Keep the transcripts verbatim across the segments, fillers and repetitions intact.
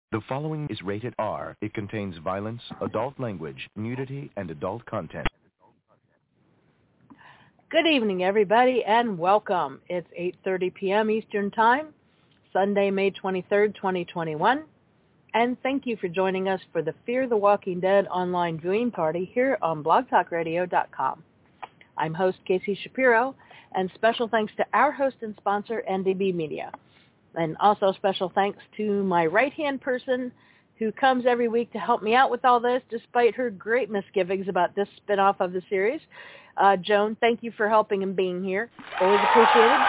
The following is rated R. It contains violence, adult language, nudity, and adult content. Good evening, everybody, and welcome. It's eight thirty p.m. Eastern Time, Sunday, May twenty-third, twenty twenty-one. And thank you for joining us for the Fear the Walking Dead online viewing party here on blog talk radio dot com. I'm host Casey Shapiro, and special thanks to our host and sponsor, N D B Media. And also special thanks to my right-hand person who comes every week to help me out with all this, despite her great misgivings about this spinoff of the series. Uh, Joan, thank you for helping and being here. Always appreciated.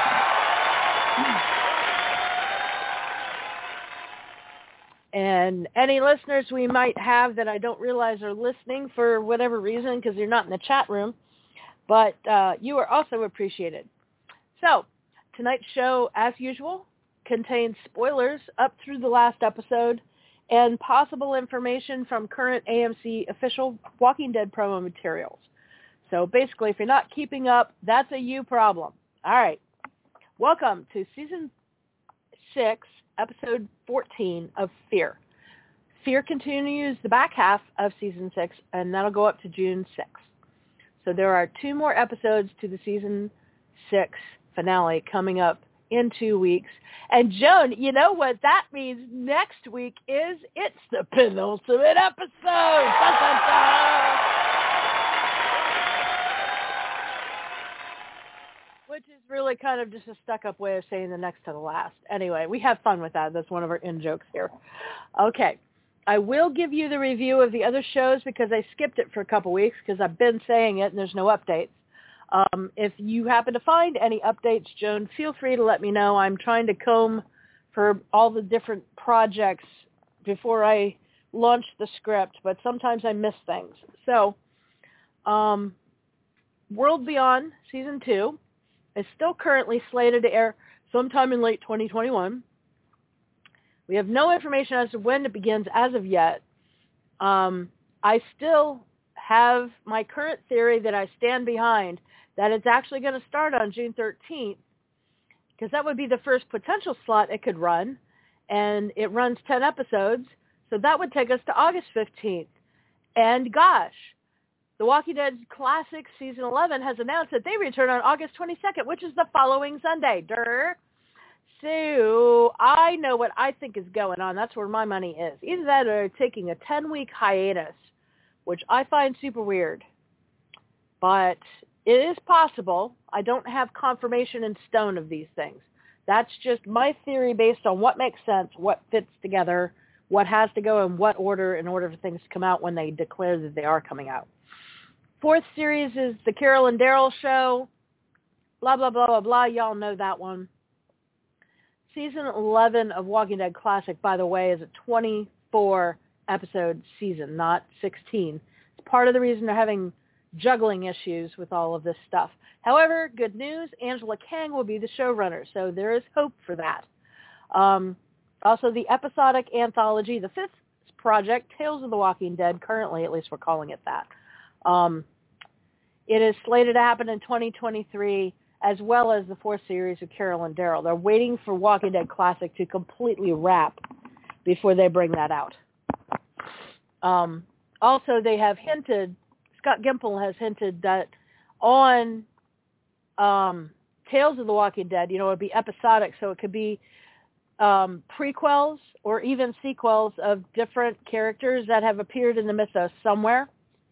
And any listeners we might have that I don't realize are listening for whatever reason because you're not in the chat room, but uh, you are also appreciated. So tonight's show, as usual, contains spoilers up through the last episode and possible information from current A M C official Walking Dead promo materials. So basically, if you're not keeping up, that's a you problem. All right. Welcome to Season six, Episode fourteen of Fear. Fear continues the back half of Season six, and that'll go up to June sixth. So there are two more episodes to the Season six finale coming up in two weeks. And Joan, you know what that means next week is? It's the penultimate episode. Dun, dun, dun. Which is really kind of just a stuck-up way of saying the next to the last. Anyway, we have fun with that. That's one of our in-jokes here. Okay. I will give you the review of the other shows because I skipped it for a couple weeks because I've been saying it and there's no updates. Um, if you happen to find any updates, Joan, feel free to let me know. I'm trying to comb for all the different projects before I launch the script, but sometimes I miss things. So, um, World Beyond Season two is still currently slated to air sometime in late twenty twenty-one. We have no information as to when it begins as of yet. Um, I still have my current theory that I stand behind, that it's actually going to start on June thirteenth, because that would be the first potential slot it could run, and it runs ten episodes, so that would take us to August fifteenth. And gosh, The Walking Dead Classic Season eleven has announced that they return on August twenty-second, which is the following Sunday. Durr. So I know what I think is going on. That's where my money is. Either that or taking a ten-week hiatus, which I find super weird. But it is possible. I don't have confirmation in stone of these things. That's just my theory based on what makes sense, what fits together, what has to go in what order in order for things to come out when they declare that they are coming out. Fourth series is the Carol and Daryl show. Blah, blah, blah, blah, blah. Y'all know that one. Season eleven of Walking Dead Classic, by the way, is a twenty-four episode season, not sixteen. It's part of the reason they're having juggling issues with all of this stuff. However, good news, Angela Kang will be the showrunner, so there is hope for that. Um, also, the episodic anthology, the fifth project, Tales of the Walking Dead, currently, at least we're calling it that. Um, it is slated to happen in twenty twenty-three, as well as the fourth series of Carol and Daryl. They're waiting for Walking Dead Classic to completely wrap before they bring that out. Um, also, they have hinted, Scott Gimple has hinted that on um, Tales of the Walking Dead, you know, it would be episodic, so it could be um, prequels or even sequels of different characters that have appeared in the mythos somewhere.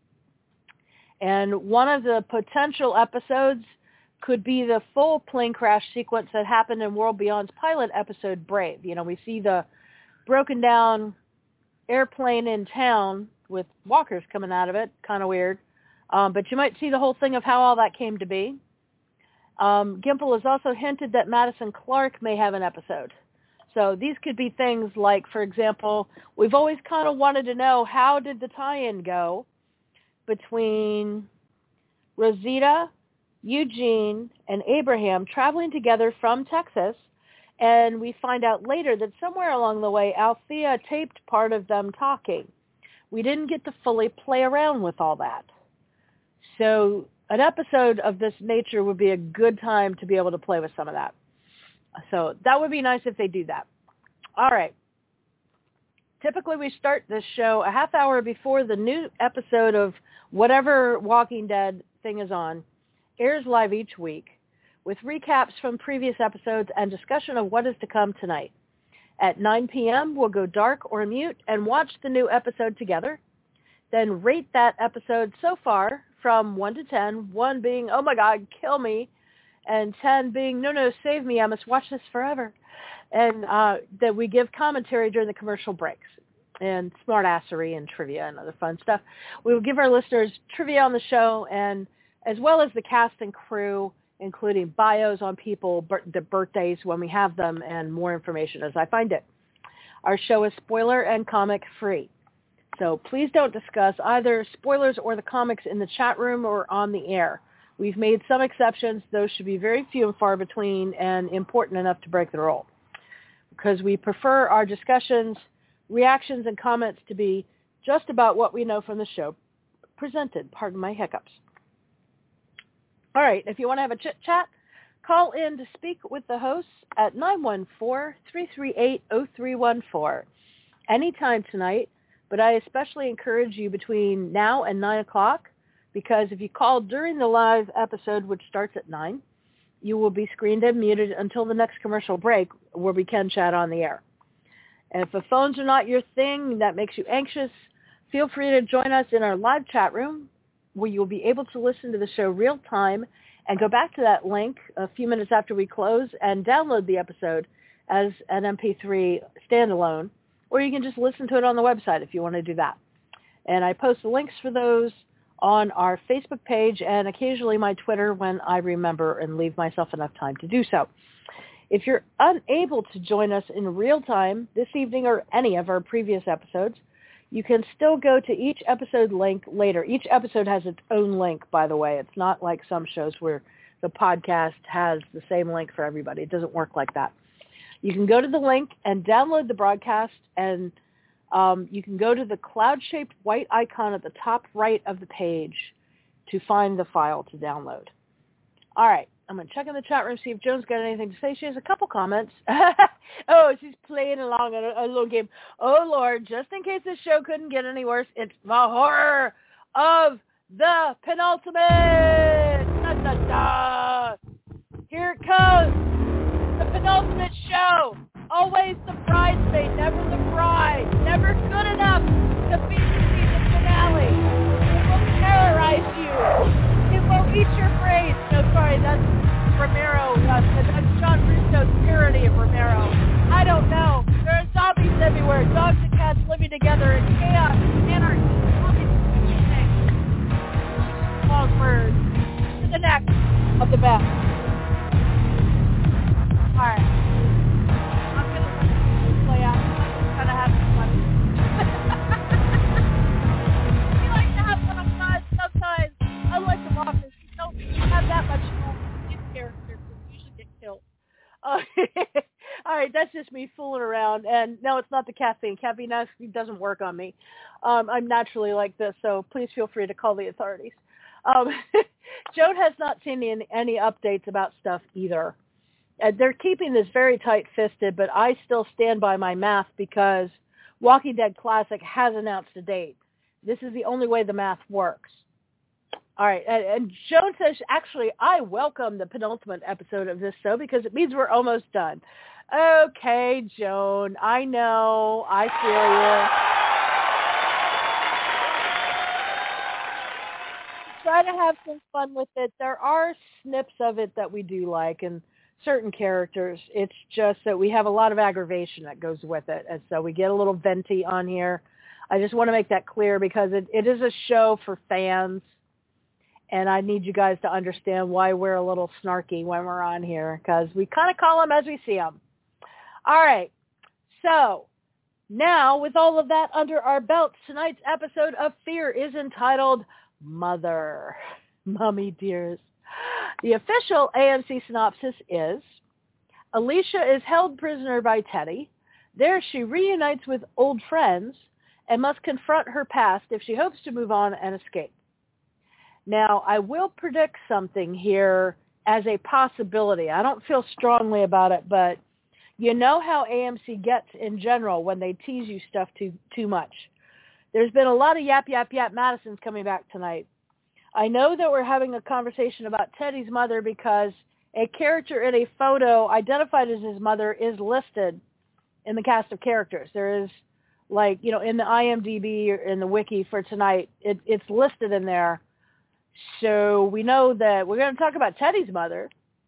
And one of the potential episodes could be the full plane crash sequence that happened in World Beyond's pilot episode, Brave. You know, we see the broken down airplane in town with walkers coming out of it, kind of weird. Um, but you might see the whole thing of how all that came to be. Um, Gimple has also hinted that Madison Clark may have an episode. So these could be things like, for example, we've always kind of wanted to know, how did the tie-in go between Rosita, Eugene, and Abraham traveling together from Texas, and we find out later that somewhere along the way, Althea taped part of them talking. We didn't get to fully play around with all that. So an episode of this nature would be a good time to be able to play with some of that. So that would be nice if they do that. All right. Typically, we start this show a half hour before the new episode of whatever Walking Dead thing is on airs live each week, with recaps from previous episodes and discussion of what is to come tonight. At nine p.m., we'll go dark or mute and watch the new episode together, then rate that episode so far from one to ten, one being, oh my God, kill me, and ten being, no, no, save me, I must watch this forever. And uh, that we give commentary during the commercial breaks and smartassery and trivia and other fun stuff. We will give our listeners trivia on the show, and as well as the cast and crew, including bios on people, the birthdays when we have them, and more information as I find it. Our show is spoiler and comic free. So please don't discuss either spoilers or the comics in the chat room or on the air. We've made some exceptions. Those should be very few and far between and important enough to break the rule, because we prefer our discussions, reactions, and comments to be just about what we know from the show presented. Pardon my hiccups. All right, if you want to have a chit-chat, call in to speak with the hosts at nine one four, three three eight, zero three one four anytime tonight, but I especially encourage you between now and nine o'clock, because if you call during the live episode, which starts at nine, you will be screened and muted until the next commercial break where we can chat on the air. And if the phones are not your thing, that makes you anxious, feel free to join us in our live chat room, where you'll be able to listen to the show real time and go back to that link a few minutes after we close and download the episode as an M P three standalone, or you can just listen to it on the website if you want to do that. And I post the links for those on our Facebook page and occasionally my Twitter when I remember and leave myself enough time to do so. If you're unable to join us in real time this evening or any of our previous episodes, you can still go to each episode link later. Each episode has its own link, by the way. It's not like some shows where the podcast has the same link for everybody. It doesn't work like that. You can go to the link and download the broadcast, and um, you can go to the cloud-shaped white icon at the top right of the page to find the file to download. All right. I'm going to check in the chat room, see if Joan's got anything to say. She has a couple comments. Oh, she's playing along on a, a little game. Oh, Lord, just in case this show couldn't get any worse, it's the horror of the penultimate. Da, da, da. Here it comes. The penultimate show. Always the bridesmaid, never the bride. Never good enough to be the season finale. It will terrorize you. It will eat your brains. No, sorry, that's Romero. Uh, that's John Russo's parody of Romero. I don't know. There are zombies everywhere. Dogs and cats living together in chaos, anarchy, long words to the neck of the best. All right. I'm going to let this play out. I'm just kind of having fun. We like to have fun sometimes. Unlike the Walkers, we don't have that much fun in characters. We usually get killed. Uh, all right, that's just me fooling around. And no, it's not the caffeine. Caffeine actually doesn't work on me. Um, I'm naturally like this, so please feel free to call the authorities. Um, Joan has not seen any, any updates about stuff either. Uh, they're keeping this very tight-fisted, but I still stand by my math because Walking Dead Classic has announced a date. This is the only way the math works. All right, and, and Joan says, actually, I welcome the penultimate episode of this show because it means we're almost done. Okay, Joan, I know, I feel you. Try to have some fun with it. There are snips of it that we do like, and certain characters. It's just that we have a lot of aggravation that goes with it, and so we get a little venti on here. I just want to make that clear because it, it is a show for fans. And I need you guys to understand why we're a little snarky when we're on here, because we kind of call them as we see them. All right. So now, with all of that under our belts, tonight's episode of Fear is entitled Mother. Mommy dears. The official A M C synopsis is, Alicia is held prisoner by Teddy. There she reunites with old friends and must confront her past if she hopes to move on and escape. Now, I will predict something here as a possibility. I don't feel strongly about it, but You know how A M C gets in general when they tease you stuff too too much. There's been a lot of yap, yap, yap. Madison's coming back tonight. I know that we're having a conversation about Teddy's mother because a character in a photo identified as his mother is listed in the cast of characters. There is, like, you know, in the I M D B or in the wiki for tonight, it, it's listed in there. So we know that we're going to talk about Teddy's mother.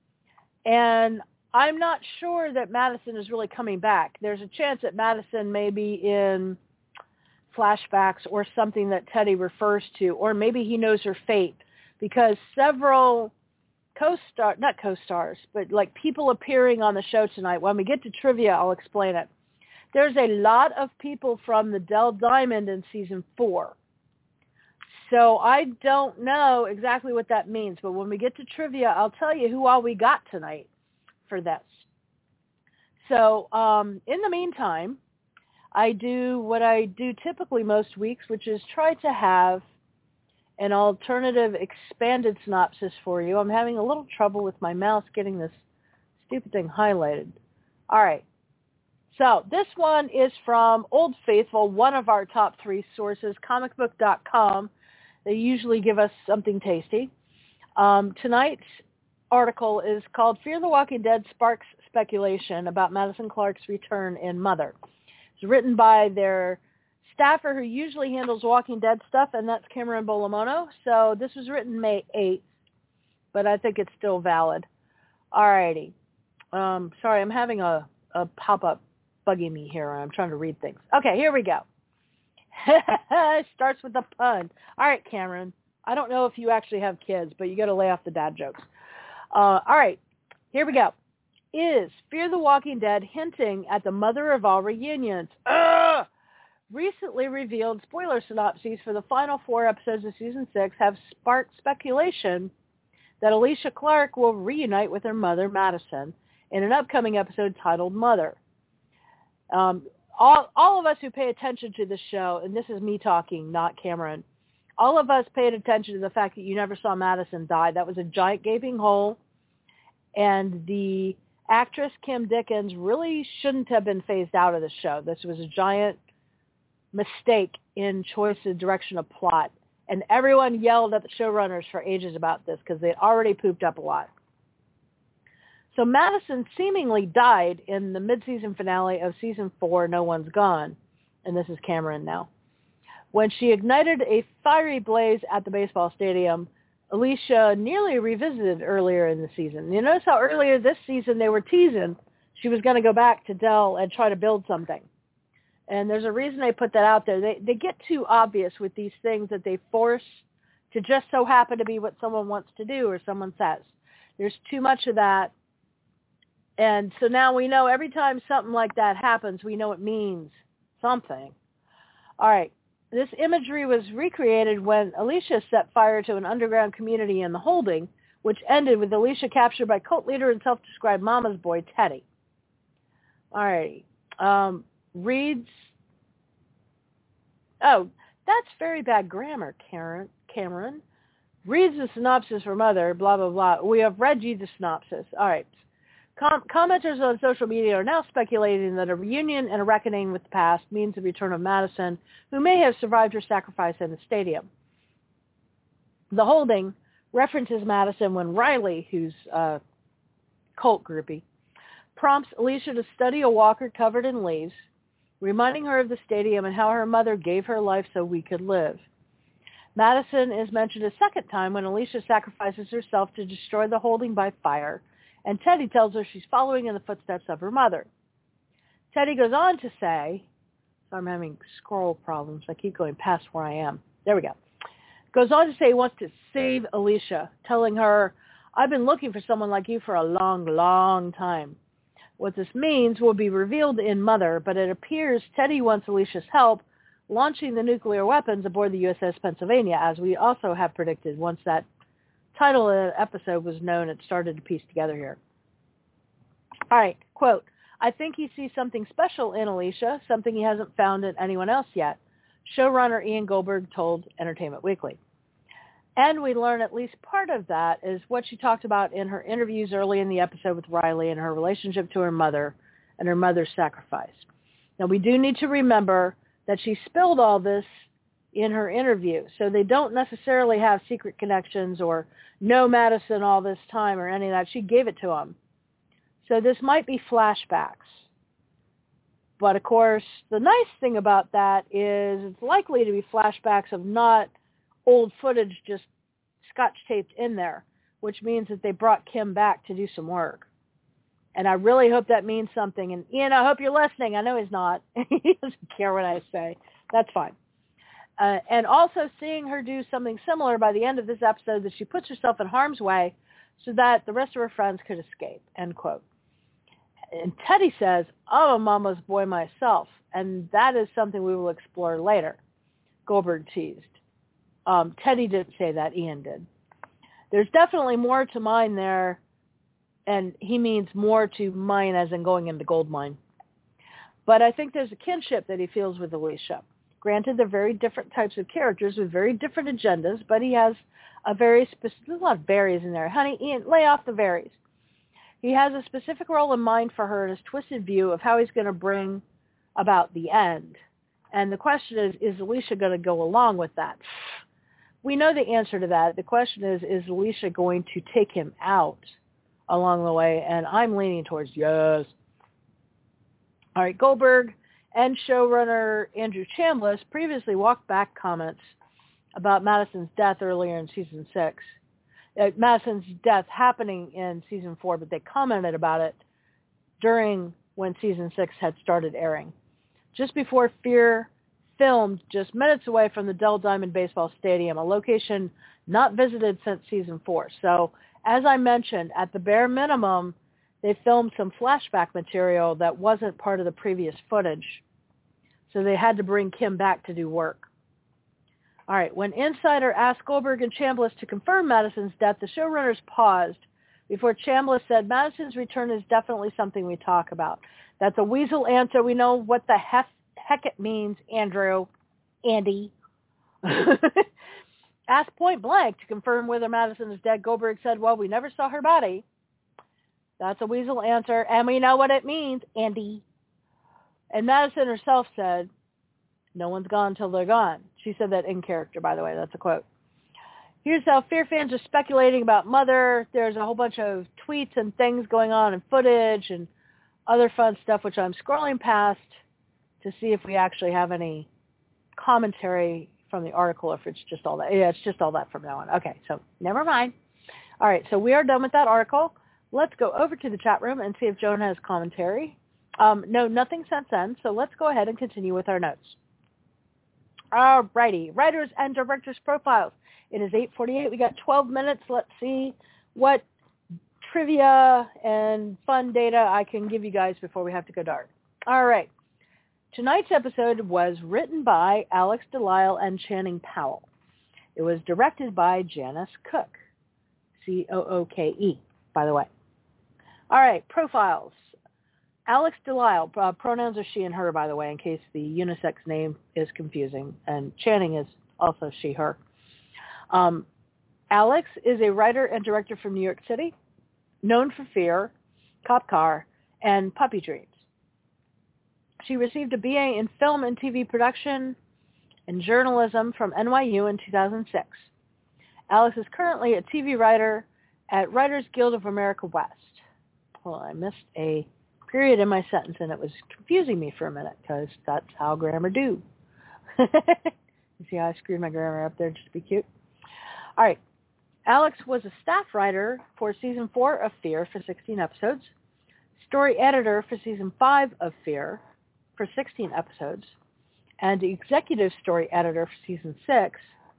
And I'm not sure that Madison is really coming back. There's a chance that Madison may be in flashbacks or something that Teddy refers to, or maybe he knows her fate, because several co-star, not co-stars, but like people appearing on the show tonight. When we get to trivia, I'll explain it. There's a lot of people from the Dell Diamond in season four. So I don't know exactly what that means, but when we get to trivia, I'll tell you who all we got tonight for this. So um, in the meantime, I do what I do typically most weeks, which is try to have an alternative expanded synopsis for you. I'm having a little trouble with my mouse getting this stupid thing highlighted. All right. So this one is from Old Faithful, one of our top three sources, comic book dot com. They usually give us something tasty. Um, tonight's article is called Fear the Walking Dead Sparks Speculation about Madison Clark's return in Mother. It's written by their staffer who usually handles Walking Dead stuff, and that's Cameron Bolomono. So this was written May eighth, but I think it's still valid. All righty. Um, sorry, I'm having a, a pop-up bugging me here. I'm trying to read things. Okay, here we go. It starts with a pun. All right, Cameron. I don't know if you actually have kids, but you got to lay off the dad jokes. Uh, all right, here we go. Is Fear the Walking Dead hinting at the mother of all reunions? Ugh! Recently revealed spoiler synopses for the final four episodes of season six have sparked speculation that Alicia Clark will reunite with her mother, Madison, in an upcoming episode titled Mother. Um, all, all of us who pay attention to this show, and this is me talking, not Cameron, all of us paid attention to the fact that you never saw Madison die. That was a giant gaping hole, and the actress Kim Dickens really shouldn't have been phased out of the show. This was a giant mistake in choice of direction of plot, and everyone yelled at the showrunners for ages about this because they'd already pooped up a lot. So Madison seemingly died in the mid-season finale of season four, No One's Gone, and this is Cameron now. When she ignited a fiery blaze at the baseball stadium, Alicia nearly revisited earlier in the season. You notice how earlier this season they were teasing she was going to go back to Dell and try to build something. And there's a reason they put that out there. They they get too obvious with these things that they force to just so happen to be what someone wants to do or someone says. There's too much of that. And so now we know every time something like that happens, we know it means something. All right. This imagery was recreated when Alicia set fire to an underground community in the Holding, which ended with Alicia captured by cult leader and self-described mama's boy, Teddy. All right. Um, reads, oh, that's very bad grammar, Karen, Cameron. Reads the synopsis for Mother, blah, blah, blah. We have read you the synopsis. All right. Com- commenters on social media are now speculating that a reunion and a reckoning with the past means the return of Madison, who may have survived her sacrifice in the stadium. The Holding references Madison when Riley, who's a cult groupie, prompts Alicia to study a walker covered in leaves, reminding her of the stadium and how her mother gave her life so we could live. Madison is mentioned a second time when Alicia sacrifices herself to destroy the Holding by fire, and Teddy tells her she's following in the footsteps of her mother. Teddy goes on to say, so I'm having scroll problems. I keep going past where I am. There we go. Goes on to say he wants to save Alicia, telling her, I've been looking for someone like you for a long, long time. What this means will be revealed in Mother, but it appears Teddy wants Alicia's help launching the nuclear weapons aboard the U S S Pennsylvania, as we also have predicted once that title of the episode was known. It started to piece together here. All right, quote, I think he sees something special in Alicia, something he hasn't found in anyone else yet, showrunner Ian Goldberg told Entertainment Weekly. And we learn at least part of that is what she talked about in her interviews early in the episode with Riley and her relationship to her mother and her mother's sacrifice. Now, we do need to remember that she spilled all this in her interview, so they don't necessarily have secret connections or know Madison all this time or any of that. She gave it to him. So this might be flashbacks. But, of course, the nice thing about that is it's likely to be flashbacks of not old footage just scotch-taped in there, which means that they brought Kim back to do some work. And I really hope that means something. And, Ian, I hope you're listening. I know he's not. He doesn't care what I say. That's fine. Uh, and also seeing her do something similar by the end of this episode, that she puts herself in harm's way so that the rest of her friends could escape, end quote. And Teddy says, I'm a mama's boy myself. And that is something we will explore later. Goldberg teased. Um, Teddy didn't say that. Ian did. There's definitely more to mine there. And he means more to mine as in going into gold mine. But I think there's a kinship that he feels with Alicia. Granted, they're very different types of characters with very different agendas, but he has a very specific, there's a lot of berries in there. Honey, Ian, lay off the berries. He has a specific role in mind for her and his twisted view of how he's going to bring about the end. And the question is, is Alicia going to go along with that? We know the answer to that. The question is, is Alicia going to take him out along the way? And I'm leaning towards yes. All right, Goldberg and showrunner Andrew Chambliss previously walked back comments about Madison's death earlier in season six. Uh, Madison's death happening in season four, but they commented about it during when season six had started airing. Just before Fear filmed just minutes away from the Dell Diamond Baseball Stadium, a location not visited since season four. So, as I mentioned, at the bare minimum, they filmed some flashback material that wasn't part of the previous footage. So they had to bring Kim back to do work. All right, when Insider asked Goldberg and Chambliss to confirm Madison's death, the showrunners paused before Chambliss said, Madison's return is definitely something we talk about. That's a weasel answer. We know what the heck, heck it means, Andrew, Andy. Asked point blank to confirm whether Madison is dead, Goldberg said, well, we never saw her body. That's a weasel answer, and we know what it means, Andy. And Madison herself said, no one's gone until they're gone. She said that in character, by the way. That's a quote. Here's how Fear fans are speculating about Mother. There's a whole bunch of tweets and things going on and footage and other fun stuff, which I'm scrolling past to see if we actually have any commentary from the article, or if it's just all that. Yeah, it's just all that from now on. Okay, so never mind. All right, so we are done with that article. Let's go over to the chat room and see if Joan has commentary. Um, no, nothing since then, so let's go ahead and continue with our notes. All righty, writers and directors profiles. It is eight forty-eight. We got twelve minutes. Let's see what trivia and fun data I can give you guys before we have to go dark. All right. Tonight's episode was written by Alex Delisle and Channing Powell. It was directed by Janice Cook, C O O K E, by the way. All right, profiles. Alex Delisle, uh, pronouns are she and her, by the way, in case the unisex name is confusing. And Channing is also she, her. Um, Alex is a writer and director from New York City, known for Fear, Cop Car, and Puppy Dreams. She received a B A in film and T V production and journalism from N Y U in two thousand six. Alex is currently a T V writer at Writers Guild of America West. Well, I missed a period in my sentence, and it was confusing me for a minute, because that's how grammar do. You see how I screwed my grammar up there just to be cute? All right. Alex was a staff writer for season four of Fear for sixteen episodes, story editor for season five of Fear for sixteen episodes, and executive story editor for season six.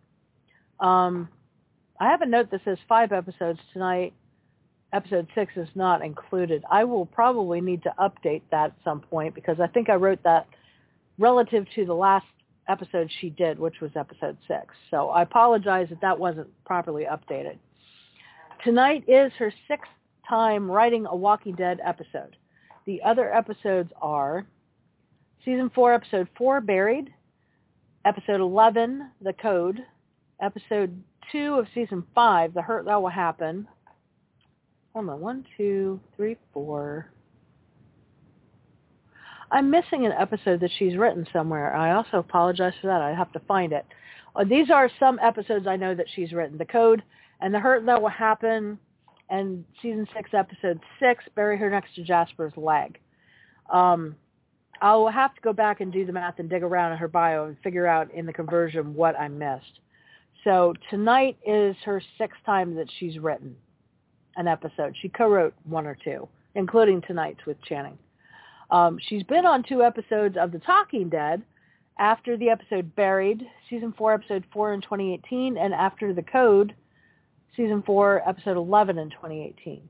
Um, I have a note that says five episodes tonight. Episode six is not included. I will probably need to update that at some point, because I think I wrote that relative to the last episode she did, which was episode six. So I apologize if that wasn't properly updated. Tonight is her sixth time writing a Walking Dead episode. The other episodes are season four, episode four, Buried, episode eleven, The Code, episode two of season five, The Hurt That Will Happen. Hold on, one, two, three, four, I'm missing an episode that she's written somewhere. I also apologize for that. I have to find it. Uh, these are some episodes I know that she's written. The Code and The Hurt That Will Happen, and season six, episode six, Bury Her Next to Jasper's Leg. Um, I'll have to go back and do the math and dig around in her bio and figure out in the conversion what I missed. So tonight is her sixth time that she's written an episode. She co-wrote one or two, including tonight's with Channing. Um, she's been on two episodes of The Talking Dead, after the episode Buried, season four, episode four in twenty eighteen, and after The Code, season four, episode eleven in twenty eighteen.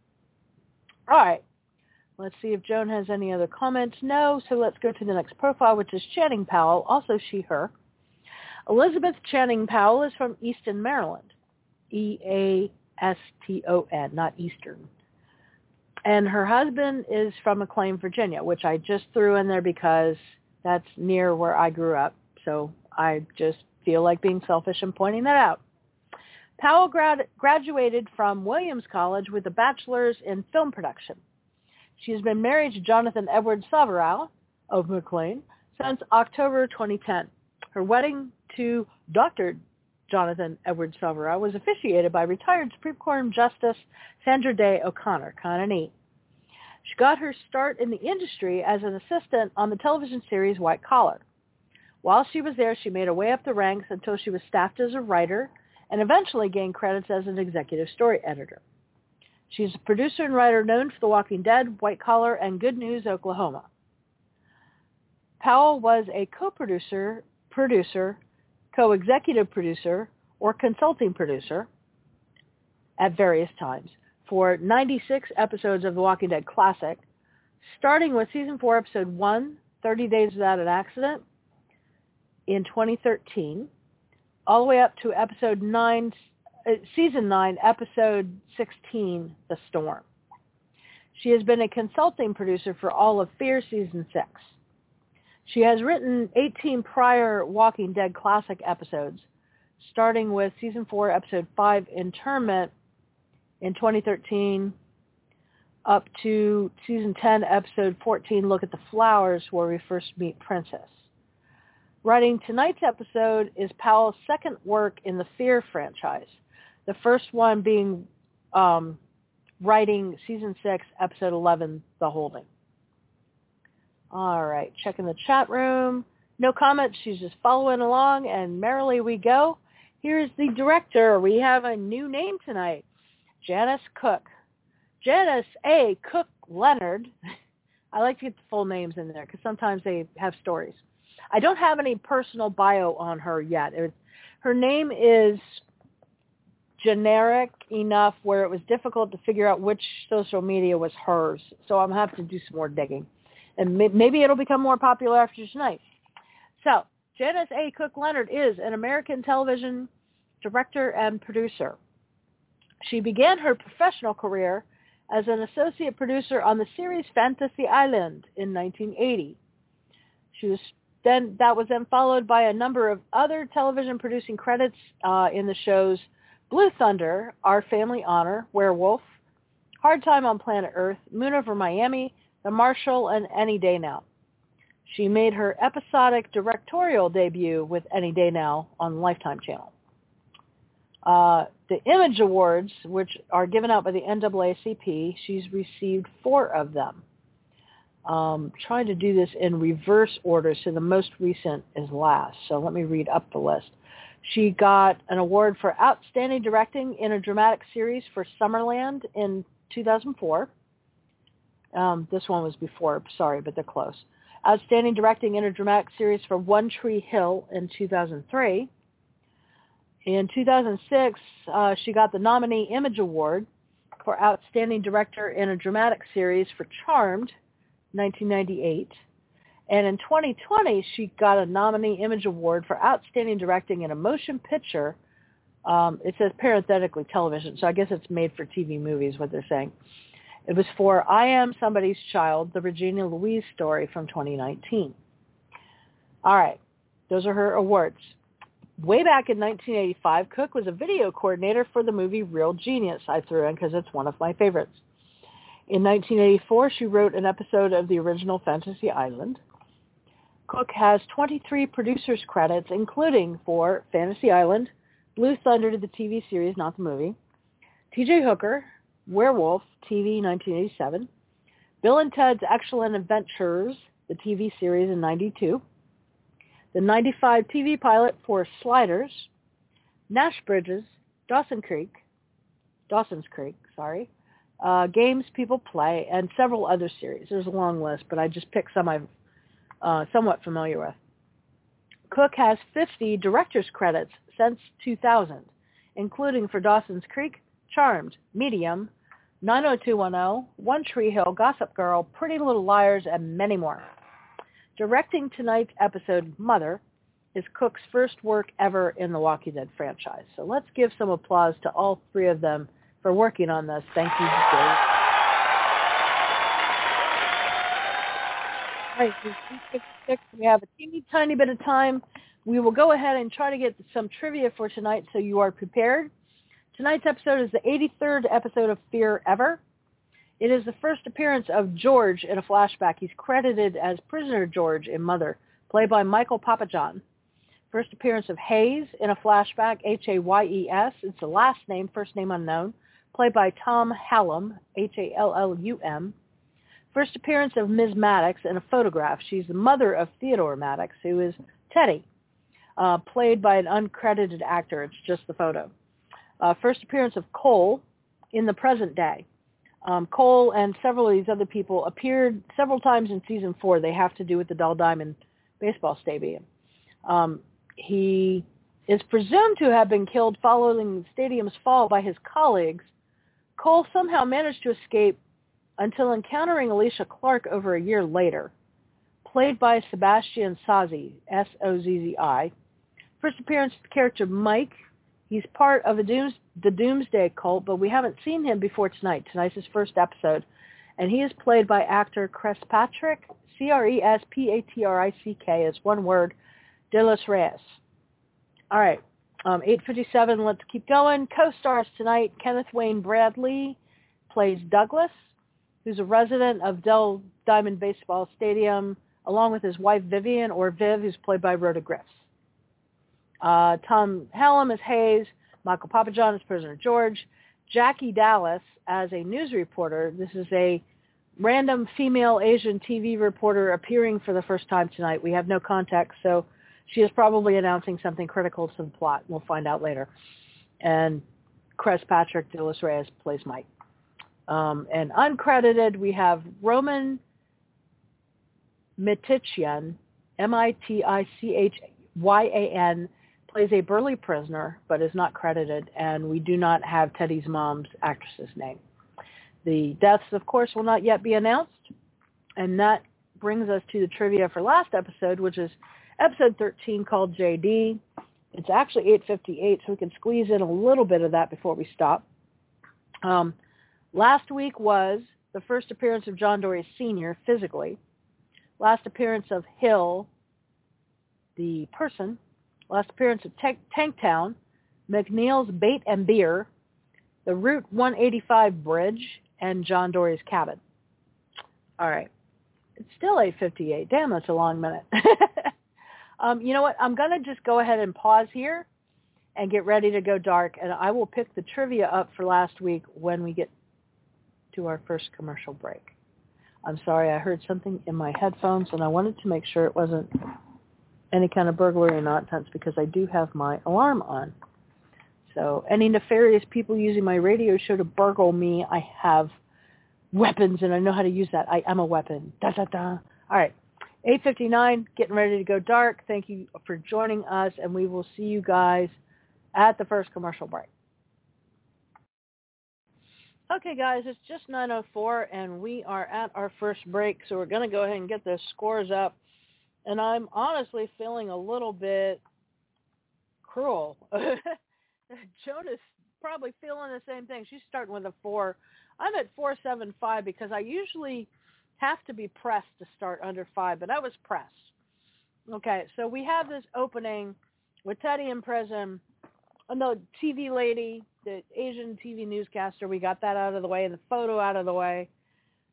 All right. Let's see if Joan has any other comments. No, so let's go to the next profile, which is Channing Powell, also she, her. Elizabeth Channing Powell is from Easton, Maryland. E A S T O N, not Eastern. And her husband is from McLean, Virginia, which I just threw in there because that's near where I grew up. So I just feel like being selfish and pointing that out. Powell grad- graduated from Williams College with a bachelor's in film production. She has been married to Jonathan Edward Saverow of McLean since October twenty ten. Her wedding to Doctor Jonathan Edward Saverow was officiated by retired Supreme Court Justice Sandra Day O'Connor. Kind of neat. She got her start in the industry as an assistant on the television series White Collar. While she was there, she made her way up the ranks until she was staffed as a writer and eventually gained credits as an executive story editor. She's a producer and writer known for The Walking Dead, White Collar, and Good News, Oklahoma. Powell was a co-producer, producer, co-executive producer, or consulting producer at various times for ninety-six episodes of The Walking Dead Classic, starting with season four, episode one, thirty Days Without an Accident, in twenty thirteen, all the way up to episode nine, uh, season nine, episode sixteen, The Storm. She has been a consulting producer for all of Fear season six. She has written eighteen prior Walking Dead Classic episodes, starting with season four, episode five, Interment, in twenty thirteen, up to season ten, episode fourteen, Look at the Flowers, where we first meet Princess. Writing tonight's episode is Powell's second work in the Fear franchise, the first one being um, writing season six, episode eleven, The Holding. All right, checking the chat room. No comments. She's just following along, and merrily we go. Here's the director. We have a new name tonight, Janice Cook. Janice A. Cook Leonard. I like to get the full names in there because sometimes they have stories. I don't have any personal bio on her yet. It, her name is generic enough where it was difficult to figure out which social media was hers. So I'm going to have to do some more digging. And maybe it'll become more popular after tonight. So Janice A. Cook Leonard is an American television director and producer. She began her professional career as an associate producer on the series Fantasy Island in nineteen eighty. She was then that was then followed by a number of other television producing credits uh, in the shows Blue Thunder, Our Family Honor, Werewolf, Hard Time on Planet Earth, Moon Over Miami, The Marshal, and Any Day Now. She made her episodic directorial debut with Any Day Now on Lifetime Channel. Uh, the Image Awards, which are given out by the N double A C P, she's received four of them. Um, trying to do this in reverse order, so the most recent is last. So let me read up the list. She got an award for Outstanding Directing in a Dramatic Series for Summerland in two thousand four. Um, this one was before, sorry, but they're close. Outstanding Directing in a Dramatic Series for One Tree Hill in two thousand three. In two thousand six, uh, she got the Nominee Image Award for Outstanding Director in a Dramatic Series for Charmed, nineteen ninety-eight. And in twenty twenty, she got a Nominee Image Award for Outstanding Directing in a Motion Picture. Um, it says parenthetically television, so I guess it's made for T V movies, what they're saying. It was for I Am Somebody's Child, the Regina Louise story from twenty nineteen. All right, those are her awards. Way back in nineteen eighty-five, Cook was a video coordinator for the movie Real Genius. I threw in because it's one of my favorites. In nineteen eighty-four, she wrote an episode of the original Fantasy Island. Cook has twenty-three producers credits, including for Fantasy Island, Blue Thunder, the T V series, not the movie, T J Hooker, Werewolf, T V, nineteen eighty-seven, Bill and Ted's Excellent Adventures, the T V series in ninety-two, the ninety-five T V pilot for Sliders, Nash Bridges, Dawson Creek, Dawson's Creek, sorry, uh, Games People Play, and several other series. There's a long list, but I just picked some I'm uh, somewhat familiar with. Cook has fifty director's credits since two thousand, including for Dawson's Creek, Charmed, Medium, nine oh two one oh, One Tree Hill, Gossip Girl, Pretty Little Liars, and many more. Directing tonight's episode, Mother, is Cook's first work ever in the Walking Dead franchise. So let's give some applause to all three of them for working on this. Thank you, Dave. All right, we have a teeny tiny bit of time. We will go ahead and try to get some trivia for tonight so you are prepared. Tonight's episode is the eighty-third episode of Fear Ever. It is the first appearance of George in a flashback. He's credited as Prisoner George in Mother, played by Michael Papajohn. First appearance of Hayes in a flashback, H A Y E S. It's the last name, first name unknown, played by Tom Hallam, H A L L U M. First appearance of Miz Maddox in a photograph. She's the mother of Theodore Maddox, who is Teddy, uh, played by an uncredited actor. It's just the photo. Uh, first appearance of Cole in the present day. Um, Cole and several of these other people appeared several times in season four. They have to do with the Dull Diamond baseball stadium. Um, he is presumed to have been killed following the stadium's fall by his colleagues. Cole somehow managed to escape until encountering Alicia Clark over a year later, played by Sebastian Sozzi, S O Z Z I. First appearance of the character Mike. He's part of the, Dooms- the Doomsday Cult, but we haven't seen him before tonight. Tonight's his first episode, and he is played by actor Chris Patrick, C R E S P A T R I C K, as one word, De Los Reyes. All right, um, eight fifty-seven, let's keep going. Co-stars tonight, Kenneth Wayne Bradley plays Douglas, who's a resident of Dull Diamond Baseball Stadium, along with his wife Vivian, or Viv, who's played by Rhoda Griffiths. Uh, Tom Hallam as Hayes, Michael Papajohn as Prisoner George, Jackie Dallas as a news reporter. This is a random female Asian T V reporter appearing for the first time tonight. We have no context, so she is probably announcing something critical to the plot. We'll find out later. And Chris Patrick De Los Reyes plays Mike. Um, and uncredited, we have Roman Mitichian, M I T I C H Y A N, plays a burly prisoner, but is not credited, and we do not have Teddy's mom's actress's name. The deaths, of course, will not yet be announced, and that brings us to the trivia for last episode, which is episode thirteen, called J D. It's actually eight fifty-eight, so we can squeeze in a little bit of that before we stop. Um, last week was the first appearance of John Dory Senior physically, last appearance of Hill, the person, last appearance of Tank, Tanktown, McNeil's Bait and Beer, the Route one eighty-five Bridge, and John Dory's Cabin. All right. It's still eight fifty-eight. Damn, that's a long minute. um, you know what? I'm going to just go ahead and pause here and get ready to go dark, and I will pick the trivia up for last week when we get to our first commercial break. I'm sorry, I heard something in my headphones, and I wanted to make sure it wasn't any kind of burglary nonsense because I do have my alarm on. So any nefarious people using my radio show to burgle me, I have weapons, and I know how to use that. I am a weapon. Da, da, da. All right, eight fifty-nine, getting ready to go dark. Thank you for joining us, and we will see you guys at the first commercial break. Okay, guys, it's just nine oh four, and we are at our first break, so we're going to go ahead and get the scores up. And I'm honestly feeling a little bit cruel. Jonah's probably feeling the same thing. She's starting with a four. I'm at four seven five because I usually have to be pressed to start under five, but I was pressed. Okay, so we have this opening with Teddy in prison. And the T V lady, the Asian T V newscaster, we got that out of the way, and the photo out of the way.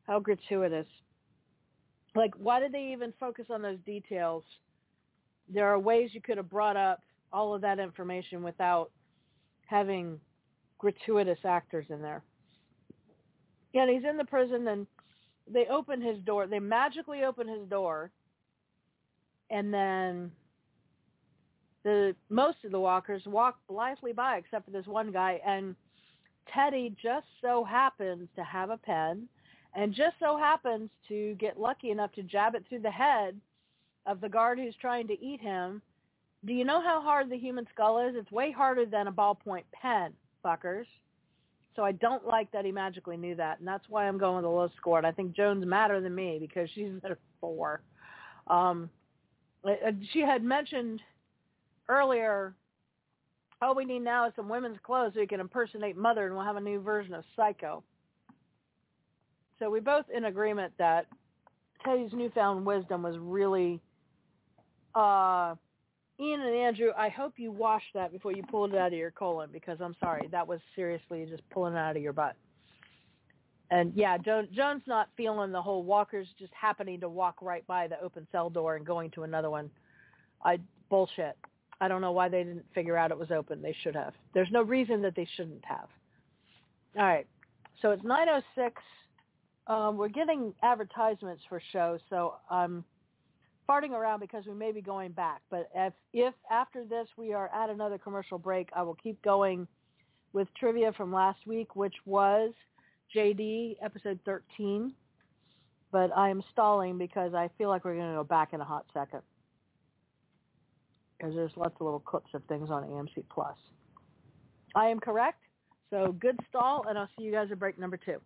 How gratuitous. Like, why did they even focus on those details? There are ways you could have brought up all of that information without having gratuitous actors in there. Yeah, and he's in the prison, and they open his door. They magically open his door, and then the most of the walkers walk blithely by, except for this one guy. And Teddy just so happens to have a pen, and just so happens to get lucky enough to jab it through the head of the guard who's trying to eat him. Do you know how hard the human skull is? It's way harder than a ballpoint pen, fuckers. So I don't like that he magically knew that, and that's why I'm going with a low score. And I think Joan's madder than me because she's at a four. Um, she had mentioned earlier, all we need now is some women's clothes so we can impersonate Mother, and we'll have a new version of Psycho. So we both in agreement that Teddy's newfound wisdom was really... Uh, Ian and Andrew, I hope you washed that before you pulled it out of your colon, because I'm sorry, that was seriously just pulling it out of your butt. And yeah, Joan, Joan's not feeling the whole walkers just happening to walk right by the open cell door and going to another one. I bullshit. I don't know why they didn't figure out it was open. They should have. There's no reason that they shouldn't have. All right, so it's nine oh six. Um, we're getting advertisements for shows, so I'm farting around because we may be going back. But if, if after this we are at another commercial break, I will keep going with trivia from last week, which was J D, episode thirteen. But I am stalling because I feel like we're going to go back in a hot second, because there's lots of little clips of things on A M C Plus. I am correct. So good stall, and I'll see you guys at break number two.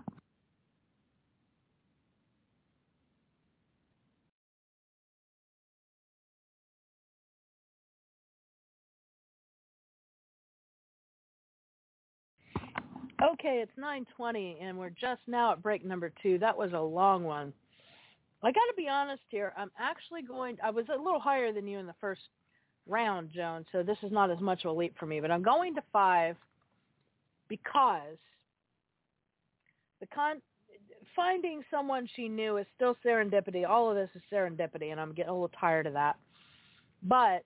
Okay, it's nine twenty, and we're just now at break number two. That was a long one. I got to be honest here. I'm actually going, I was a little higher than you in the first round, Joan, so this is not as much of a leap for me. But I'm going to five because the con, finding someone she knew is still serendipity. All of this is serendipity, and I'm getting a little tired of that. But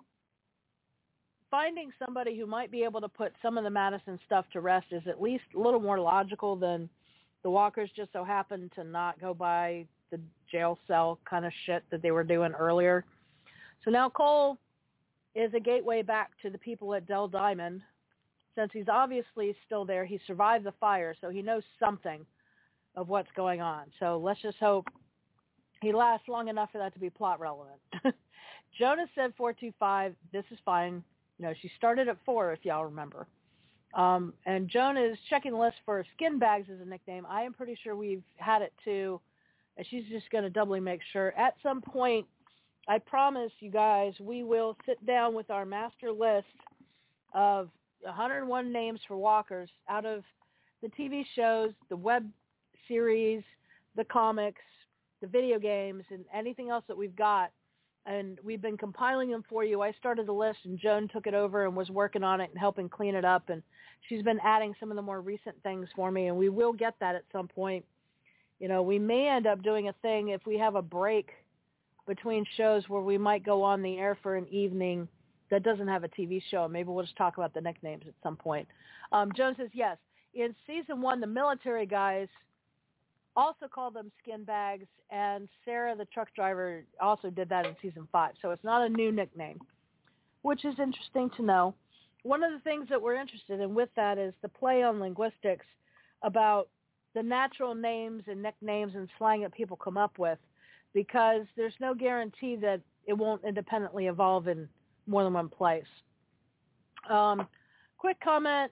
finding somebody who might be able to put some of the Madison stuff to rest is at least a little more logical than the walkers just so happened to not go by the jail cell kind of shit that they were doing earlier. So now Cole is a gateway back to the people at Dell Diamond. Since he's obviously still there, he survived the fire, so he knows something of what's going on. So let's just hope he lasts long enough for that to be plot relevant. Jonas said four two five. This is fine. You know, she started at four, if y'all remember. Um, and Joan is checking the list for Skin Bags as a nickname. I am pretty sure we've had it too. And she's just going to doubly make sure. At some point, I promise you guys, we will sit down with our master list of one hundred one names for walkers out of the T V shows, the web series, the comics, the video games, and anything else that we've got. And we've been compiling them for you. I started the list, and Joan took it over and was working on it and helping clean it up. And she's been adding some of the more recent things for me, and we will get that at some point. You know, we may end up doing a thing if we have a break between shows where we might go on the air for an evening that doesn't have a T V show. Maybe we'll just talk about the nicknames at some point. Um, Joan says, yes. In season one, the military guys also called them Skin Bags, and Sarah, the truck driver, also did that in season five. So it's not a new nickname, which is interesting to know. One of the things that we're interested in with that is the play on linguistics about the natural names and nicknames and slang that people come up with, because there's no guarantee that it won't independently evolve in more than one place. Um, quick comment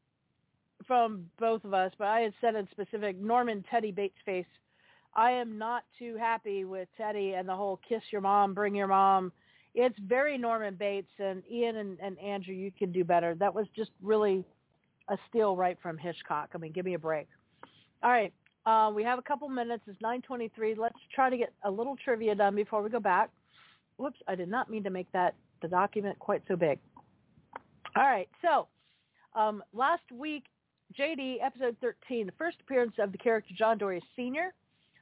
from both of us, but I had said in specific, Norman Teddy Batesface, I am not too happy with Teddy and the whole kiss your mom, bring your mom. It's very Norman Bates, and Ian and, and Andrew, you can do better. That was just really a steal right from Hitchcock. I mean, give me a break. All right, uh, we have a couple minutes. It's nine twenty-three. Let's try to get a little trivia done before we go back. Whoops, I did not mean to make that the document quite so big. All right, so um, last week, J D, episode thirteen, the first appearance of the character John Dorie Senior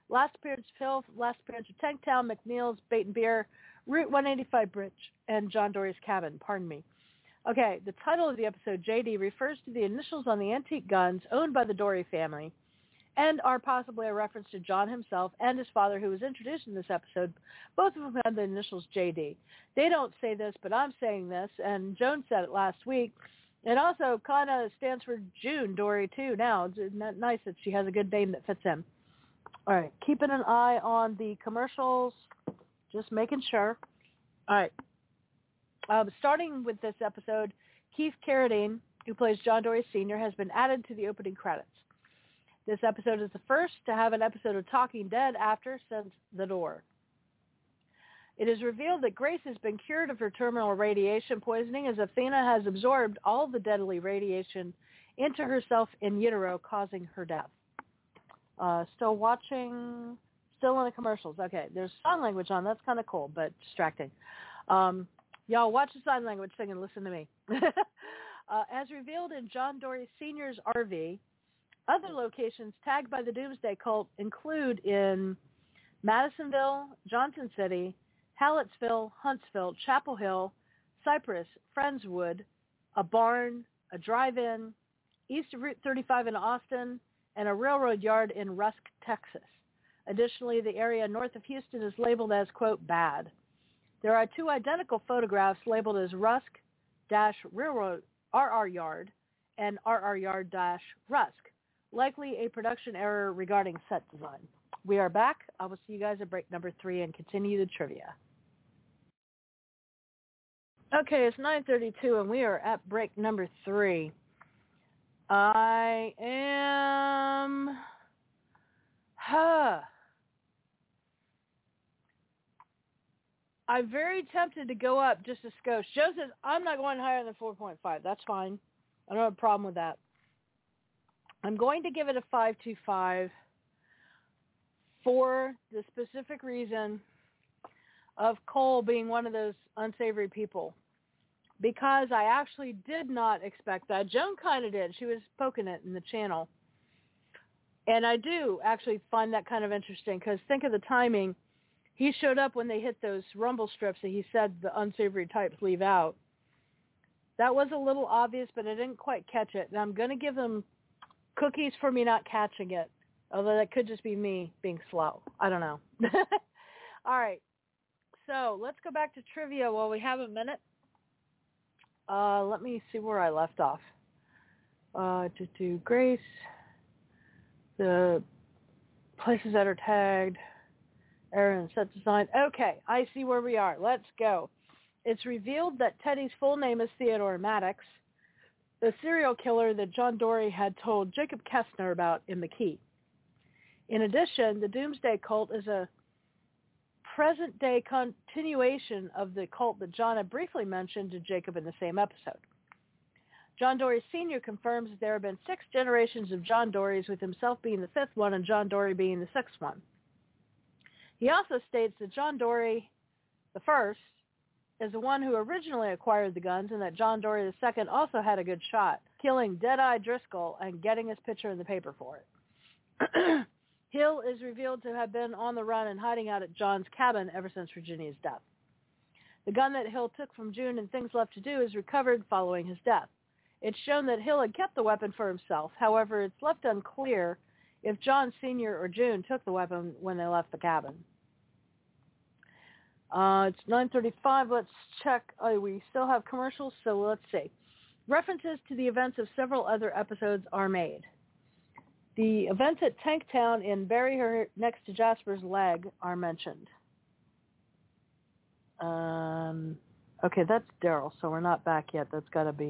Last appearance of Hill, last appearance of Tanktown, McNeil's, Bait and Beer, Route one eighty-five Bridge, and John Dory's Cabin. Pardon me. Okay, the title of the episode, J D, refers to the initials on the antique guns owned by the Dory family and are possibly a reference to John himself and his father, who was introduced in this episode. Both of them had the initials J D. They don't say this, but I'm saying this, and Joan said it last week. It also kind of stands for June Dory, too, now. It's nice that she has a good name that fits in. All right, keeping an eye on the commercials, just making sure. All right. Um, starting with this episode, Keith Carradine, who plays John Dory Senior, has been added to the opening credits. This episode is the first to have an episode of Talking Dead after since The Door. It is revealed that Grace has been cured of her terminal radiation poisoning as Athena has absorbed all the deadly radiation into herself in utero, causing her death. Uh, still watching, still in the commercials. Okay, there's sign language on. That's kind of cool, but distracting. Um, y'all watch the sign language thing and listen to me. uh, as revealed in John Dory Senior's R V, other locations tagged by the Doomsday Cult include in Madisonville, Johnson City, Hallettsville, Huntsville, Chapel Hill, Cypress, Friendswood, a barn, a drive-in, east of Route thirty-five in Austin, and a railroad yard in Rusk, Texas. Additionally, the area north of Houston is labeled as, quote, bad. There are two identical photographs labeled as Rusk-Railroad R R Yard and R R Yard-Rusk, likely a production error regarding set design. We are back. I will see you guys at break number three and continue the trivia. Okay, it's nine thirty-two, and we are at break number three. I am... Huh. I'm very tempted to go up just a skosh. Joe says, I'm not going higher than four point five. That's fine. I don't have a problem with that. I'm going to give it a five two five for the specific reason of Cole being one of those unsavory people. Because I actually did not expect that. Joan kind of did. She was poking it in the channel. And I do actually find that kind of interesting because think of the timing. He showed up when they hit those rumble strips that he said the unsavory types leave out. That was a little obvious, but I didn't quite catch it. And I'm going to give them cookies for me not catching it. Although that could just be me being slow. I don't know. All right. So let's go back to trivia while we have a minute. Uh, let me see where I left off. Uh, to do Grace, the places that are tagged, error and set design. Okay, I see where we are. Let's go. It's revealed that Teddy's full name is Theodore Maddox, the serial killer that John Dory had told Jacob Kessner about in The Key. In addition, the Doomsday Cult is a present-day continuation of the cult that John had briefly mentioned to Jacob in the same episode. John Dory Senior confirms that there have been six generations of John Dorys, with himself being the fifth one and John Dory being the sixth one. He also states that John Dory the first is the one who originally acquired the guns and that John Dory the second also had a good shot, killing Deadeye Driscoll and getting his picture in the paper for it. Hill is revealed to have been on the run and hiding out at John's cabin ever since Virginia's death. The gun that Hill took from June in Things Left to Do is recovered following his death. It's shown that Hill had kept the weapon for himself. However, it's left unclear if John Senior or June took the weapon when they left the cabin. Uh, it's nine thirty-five. Let's check. Oh, we still have commercials, so let's see. References to the events of several other episodes are made. The events at Tanktown in Bury Her next to Jasper's leg are mentioned. Um, okay, that's Daryl, so we're not back yet. That's got to be...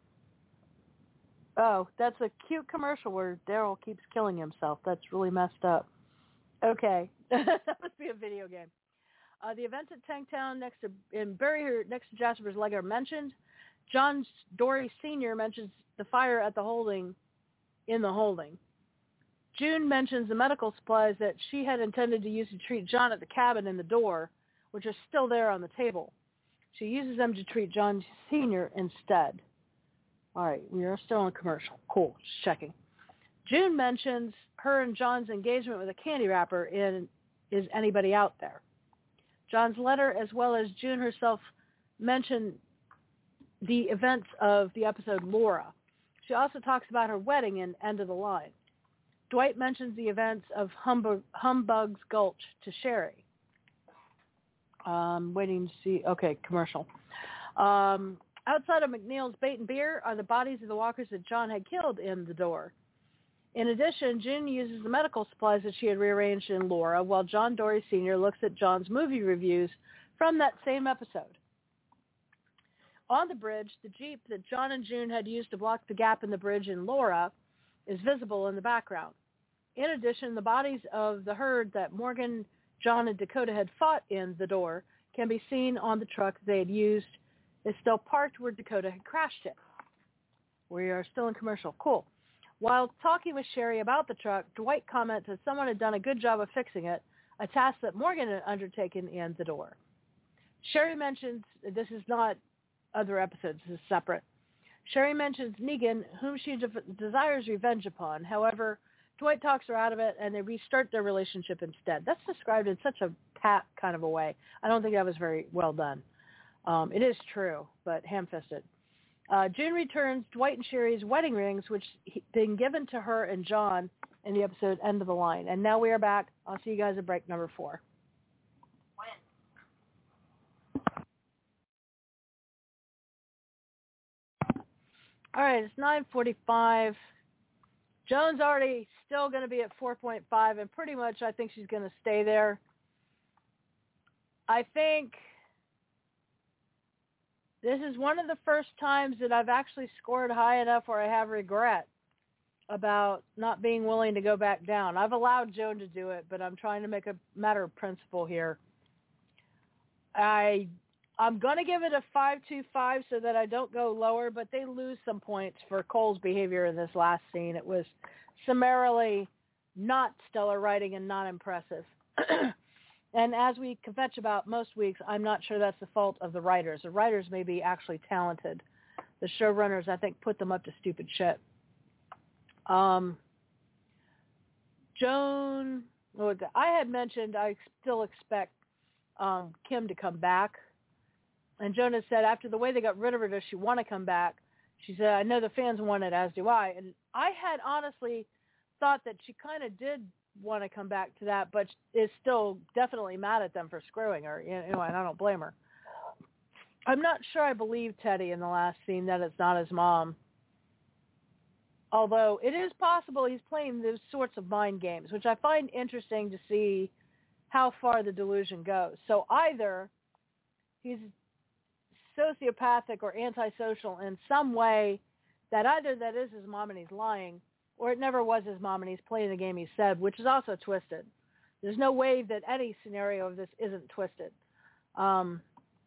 Oh, that's a cute commercial where Daryl keeps killing himself. That's really messed up. Okay, that must be a video game. Uh, the events at Tanktown next to in Bury Her next to Jasper's leg are mentioned. John Dory Senior mentions the fire at the holding in the holding. June mentions the medical supplies that she had intended to use to treat John at the cabin in the door, which are still there on the table. She uses them to treat John Senior instead. All right, we are still on commercial. Cool, just checking. June mentions her and John's engagement with a candy wrapper in Is Anybody Out There? John's letter, as well as June herself, mention the events of the episode Laura. She also talks about her wedding in End of the Line. Dwight mentions the events of Humbug, Humbug's Gulch to Sherry. Um, waiting to see, okay, commercial. Um, outside of McNeil's Bait and Beer are the bodies of the walkers that John had killed in the door. In addition, June uses the medical supplies that she had rearranged in Laura, while John Dory Senior looks at John's movie reviews from that same episode. On the bridge, the Jeep that John and June had used to block the gap in the bridge in Laura is visible in the background. In addition, the bodies of the herd that Morgan, John, and Dakota had fought in the door can be seen on the truck they had used. Is still parked where Dakota had crashed it. We are still in commercial. Cool. While talking with Sherry about the truck, Dwight comments that someone had done a good job of fixing it, a task that Morgan had undertaken in the door. Sherry mentions, this is not other episodes, this is separate. Sherry mentions Negan, whom she de- desires revenge upon. However, Dwight talks her out of it, and they restart their relationship instead. That's described in such a pat kind of a way. I don't think that was very well done. Um, it is true, but ham-fisted. Uh, June returns Dwight and Sherry's wedding rings, which had been given to her and John in the episode End of the Line. And now we are back. I'll see you guys at break number four. All right, it's nine forty-five. Joan's already still going to be at four point five, and pretty much I think she's going to stay there. I think this is one of the first times that I've actually scored high enough where I have regret about not being willing to go back down. I've allowed Joan to do it, but I'm trying to make a matter of principle here. I, I'm going to give it a five two five so that I don't go lower, but they lose some points for Cole's behavior in this last scene. It was summarily not stellar writing and not impressive. And as we kvetch about most weeks, I'm not sure that's the fault of the writers. The writers may be actually talented. The showrunners, I think, put them up to stupid shit. Um, Joan, I had mentioned I still expect um, Kim to come back. And Joan has said after the way they got rid of her, does she want to come back? She said, I know the fans want it, as do I. And I had honestly thought that she kind of did want to come back to that, but is still definitely mad at them for screwing her. You know, and I don't blame her. I'm not sure I believe Teddy in the last scene that it's not his mom. Although it is possible he's playing those sorts of mind games, which I find interesting to see how far the delusion goes. So either he's sociopathic or antisocial in some way that either that is his mom and he's lying, or it never was his mom and he's playing the game he said, which is also twisted. There's no way that any scenario of this isn't twisted. Um,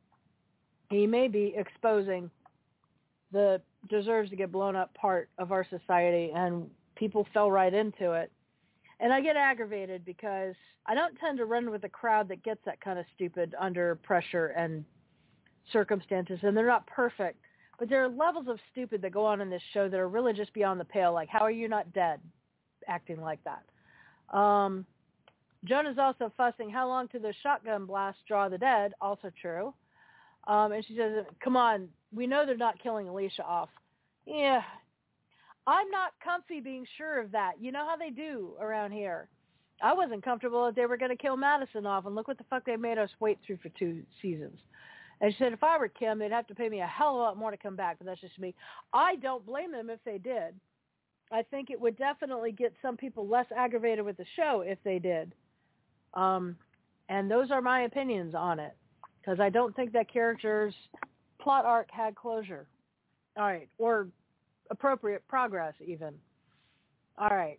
he may be exposing the deserves to get blown up part of our society, and people fell right into it. And I get aggravated because I don't tend to run with a crowd that gets that kind of stupid under pressure and circumstances, and they're not perfect. But there are levels of stupid that go on in this show that are really just beyond the pale. Like, how are you not dead? Acting like that. Um, Joan is also fussing, how long to the shotgun blast draw the dead? Also true. Um, and she says, come on, we know they're not killing Alicia off. Yeah, I'm not comfy being sure of that. You know how they do around here. I wasn't comfortable that they were going to kill Madison off, and look what the fuck they made us wait through for two seasons. And she said, if I were Kim, they'd have to pay me a hell of a lot more to come back, but that's just me. I don't blame them if they did. I think it would definitely get some people less aggravated with the show if they did. Um, and those are my opinions on it, because I don't think that character's plot arc had closure. All right, or appropriate progress even. All right.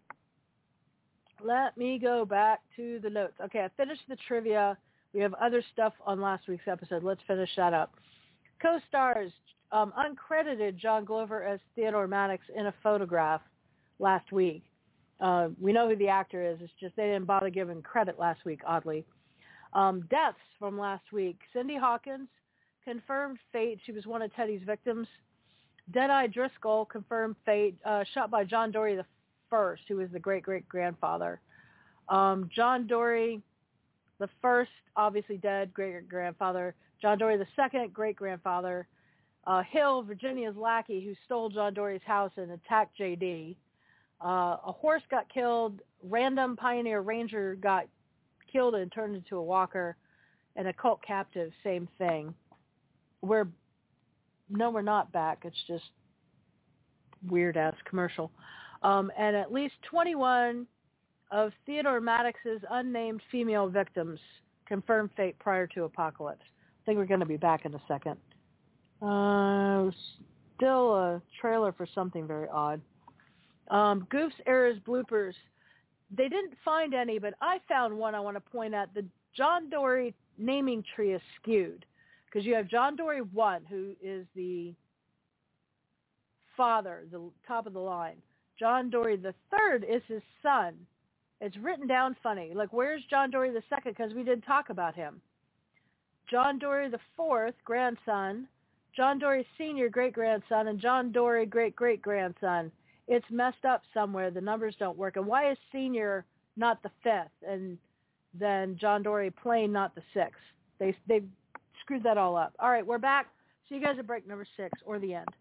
Let me go back to the notes. Okay, I finished the trivia. We have other stuff on last week's episode. Let's finish that up. Co-stars, um, uncredited John Glover as Theodore Maddox in a photograph last week. Uh, we know who the actor is. It's just they didn't bother giving credit last week, oddly. Um, deaths from last week. Cindy Hawkins, confirmed fate. She was one of Teddy's victims. Deadeye Driscoll, confirmed fate, uh, shot by John Dory the First, who was the great-great-grandfather. Um, John Dory the First, obviously dead, great-great-grandfather. John Dory the Second, great-grandfather. Uh, Hill, Virginia's lackey, who stole John Dory's house and attacked J D. Uh, a horse got killed. Random Pioneer Ranger got killed and turned into a walker. And a cult captive, same thing. We're, no, we're not back. It's just weird-ass commercial. Um, and at least twenty-one of Theodore Maddox's unnamed female victims confirmed fate prior to apocalypse. I think we're going to be back in a second. Uh, still a trailer for something very odd. Um, Goofs, Errors, Bloopers. They didn't find any, but I found one I want to point at. The John Dory naming tree is skewed because you have John Dory one, who is the father, the top of the line. John Dory the third is his son. It's written down funny. Like, where's John Dory the second? Because we did talk about him. John Dory the fourth, grandson. John Dory Senior, great-grandson. And John Dory, great-great-grandson. It's messed up somewhere. The numbers don't work. And why is Senior not the fifth? And then John Dory Plain not the sixth? They, they screwed that all up. All right, we're back. See you guys at break number six or the end.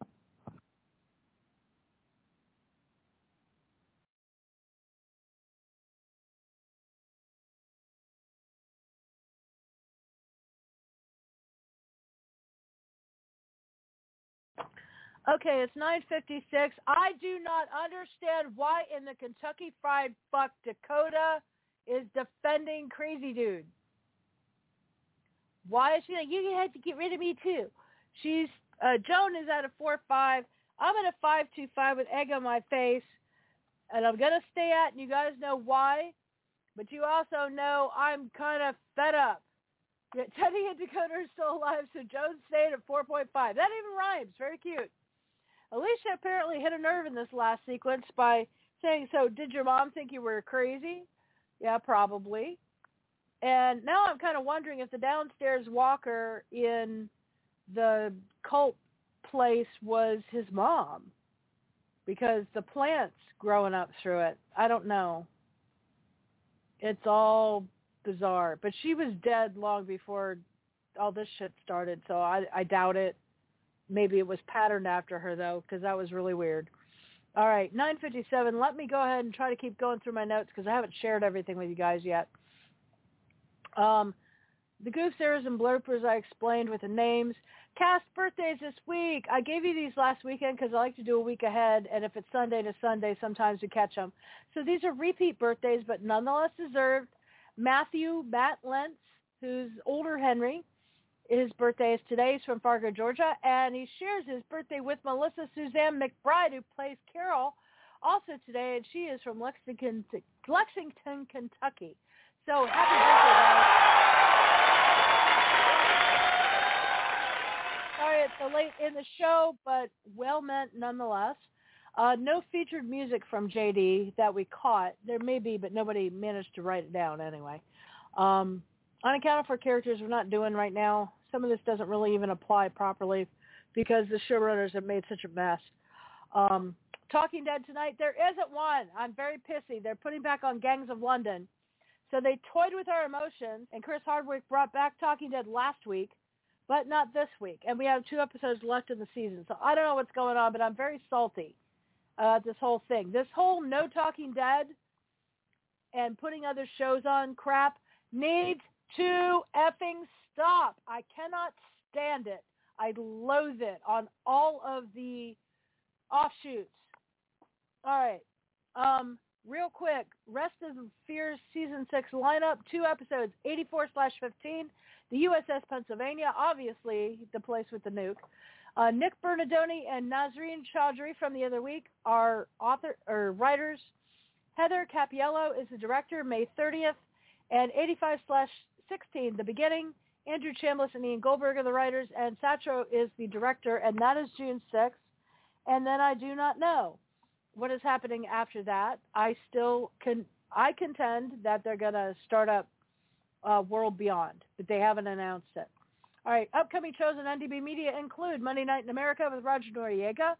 Okay, it's nine fifty-six. I do not understand why in the Kentucky Fried Fuck Dakota is defending Crazy Dude. Why is she like, you have to get rid of me too? She's, uh, Joan is at a four five. I'm at a five two five with egg on my face. And I'm going to stay at, and you guys know why. But you also know I'm kind of fed up. Yet Teddy and Dakota are still alive, so Joan's staying at four point five. That even rhymes. Very cute. Alicia apparently hit a nerve in this last sequence by saying, so did your mom think you were crazy? Yeah, probably. And now I'm kind of wondering if the downstairs walker in the cult place was his mom, because the plants growing up through it. I don't know. It's all bizarre. But she was dead long before all this shit started, so I, I doubt it. Maybe it was patterned after her, though, because that was really weird. All right, nine fifty-seven. Let me go ahead and try to keep going through my notes because I haven't shared everything with you guys yet. Um, the Goofs, Errors, and Bloopers I explained with the names. Cast birthdays this week. I gave you these last weekend because I like to do a week ahead, and if it's Sunday to Sunday, sometimes we catch them. So these are repeat birthdays, but nonetheless deserved. Matthew Matt Lentz, who's older Henry. His birthday is today. He's from Fargo, Georgia, and he shares his birthday with Melissa Suzanne McBride, who plays Carol, also today, and she is from Lexington, Lexington, Kentucky. So happy birthday, guys. Sorry it's so late in the show, but well meant nonetheless. Uh, no featured music from J D that we caught. There may be, but nobody managed to write it down anyway. Um, Unaccounted for characters we're not doing right now. Some of this doesn't really even apply properly because the showrunners have made such a mess. Um, Talking Dead tonight, there isn't one. I'm very pissy. They're putting back on Gangs of London. So they toyed with our emotions, and Chris Hardwick brought back Talking Dead last week, but not this week. And we have two episodes left in the season. So I don't know what's going on, but I'm very salty about uh, this whole thing. This whole no Talking Dead and putting other shows on crap needs to effing stop. I cannot stand it. I loathe it on all of the offshoots. All right. Um, real quick, Rest of Fear's Season six lineup, two episodes, eighty-four slash fifteen. The U S S Pennsylvania, obviously the place with the nuke. Uh, Nick Bernardoni and Nazreen Chaudhry from the other week are author or writers. Heather Cappiello is the director, May thirtieth. And eighty-five slash sixteen, The Beginning. Andrew Chambliss and Ian Goldberg are the writers, and Satro is the director, and that is June sixth. And then I do not know what is happening after that. I still can, I contend that they're going to start up uh, World Beyond, but they haven't announced it. All right, upcoming shows on N D B Media include Monday Night in America with Roger Noriega,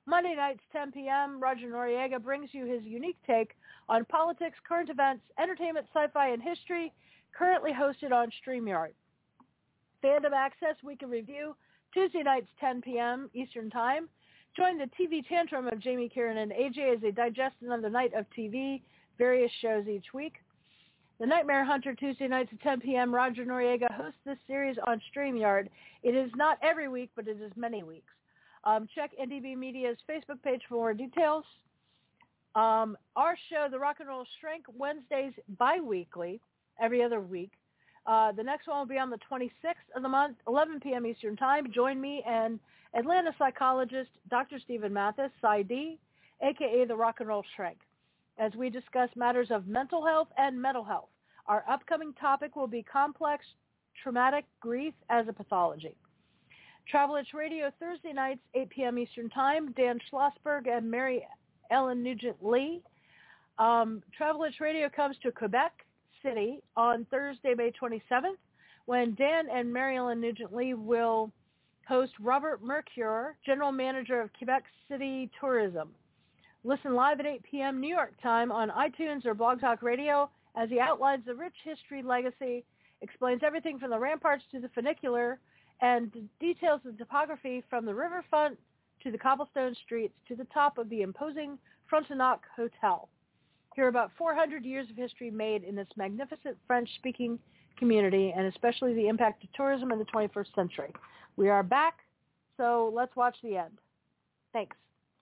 Monday nights, ten p.m., Roger Noriega brings you his unique take on politics, current events, entertainment, sci-fi, and history, currently hosted on StreamYard. Fandom Access Week in Review, Tuesday nights, ten p.m. Eastern Time. Join the T V tantrum of Jamie, Kieran, and A J as they digest another night of T V, various shows each week. The Nightmare Hunter, Tuesday nights at ten p.m. Roger Noriega hosts this series on StreamYard. It is not every week, but it is many weeks. Um, check N D B Media's Facebook page for more details. Um, our show, The Rock and Roll Shrink, Wednesdays bi-weekly, every other week. Uh, the next one will be on the twenty-sixth of the month, eleven p.m. Eastern Time. Join me and Atlanta psychologist Doctor Stephen Mathis, PsyD, a k a. The Rock and Roll Shrink, as we discuss matters of mental health and mental health. Our upcoming topic will be complex traumatic grief as a pathology. Travel Itch Radio, Thursday nights, eight p.m. Eastern Time. Dan Schlossberg and Mary Ellen Nugent-Lee. Um, Travel Itch Radio comes to Quebec City on Thursday, May twenty-seventh, when Dan and Mary Ellen Nugent-Lee will host Robert Mercure, General Manager of Quebec City Tourism. Listen live at eight p.m. New York time on iTunes or Blog Talk Radio as he outlines the rich history legacy, explains everything from the ramparts to the funicular, and details the topography from the riverfront to the cobblestone streets to the top of the imposing Frontenac Hotel. Hear about four hundred years of history made in this magnificent French-speaking community, and especially the impact of tourism in the twenty-first century. We are back, so let's watch the end. Thanks.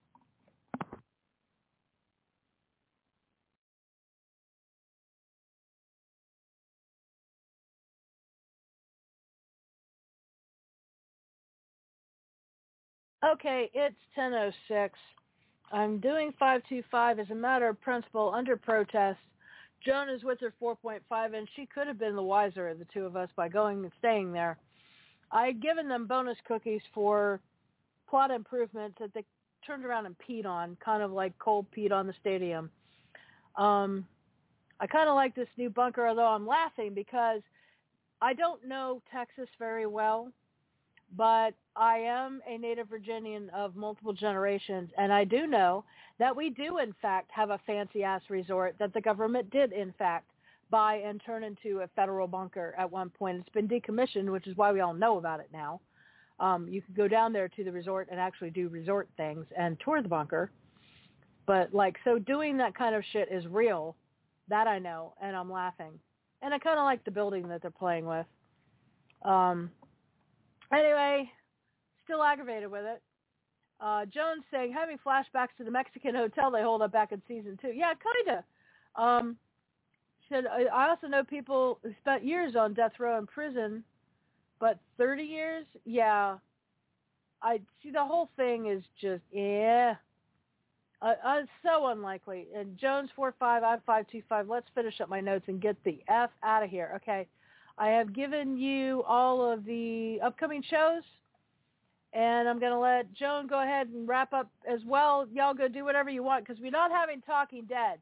Okay, it's ten oh six. I'm doing five two five as a matter of principle under protest. Joan is with her four point five, and she could have been the wiser of the two of us by going and staying there. I had given them bonus cookies for plot improvements that they turned around and peed on, kind of like Cole peed on the stadium. Um, I kind of like this new bunker, although I'm laughing because I don't know Texas very well, but I am a native Virginian of multiple generations, and I do know that we do, in fact, have a fancy-ass resort that the government did, in fact, buy and turn into a federal bunker at one point. It's been decommissioned, which is why we all know about it now. Um, you could go down there to the resort and actually do resort things and tour the bunker. But, like, so doing that kind of shit is real. That I know, and I'm laughing. And I kind of like the building that they're playing with. Um, anyway, still aggravated with it. Uh, Jones saying, having flashbacks to the Mexican hotel they hold up back in season two. Yeah, kind of. Um, said, I also know people who spent years on death row in prison, but thirty years? Yeah. I see, the whole thing is just, yeah. Uh, uh, so unlikely. And Jones four five, I'm five two five. Let's finish up my notes and get the F out of here. Okay. I have given you all of the upcoming shows, and I'm going to let Joan go ahead and wrap up as well. Y'all go do whatever you want, because we're not having Talking Dead.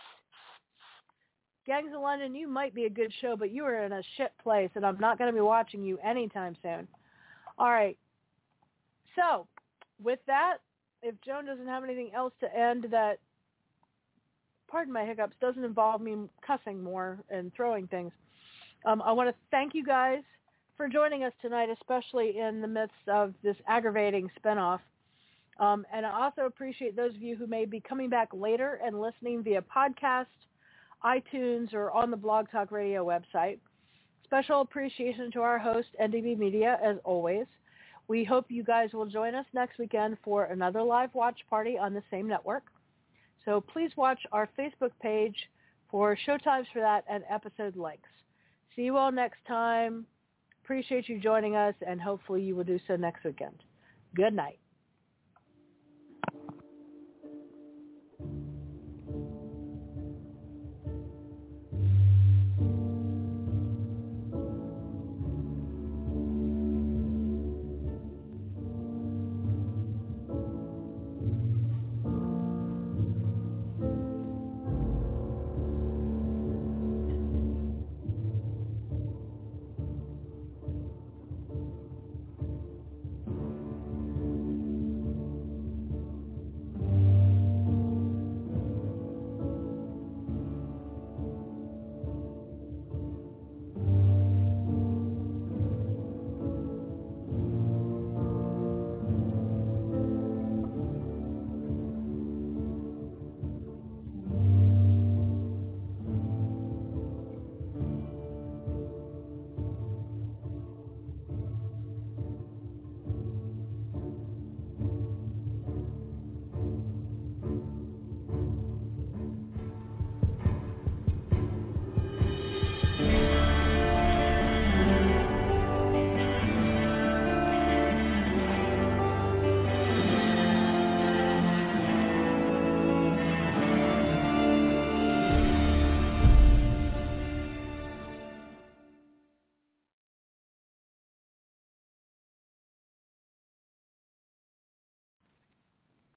Gangs of London, you might be a good show, but you are in a shit place, and I'm not going to be watching you anytime soon. All right. So, with that, if Joan doesn't have anything else to end that, pardon my hiccups, doesn't involve me cussing more and throwing things, um, I want to thank you guys for joining us tonight, especially in the midst of this aggravating spinoff. Um, and I also appreciate those of you who may be coming back later and listening via podcast, iTunes, or on the Blog Talk Radio website. Special appreciation to our host, N D B Media, as always. We hope you guys will join us next weekend for another live watch party on the same network. So please watch our Facebook page for showtimes for that and episode links. See you all next time. Appreciate you joining us, and hopefully you will do so next weekend. Good night.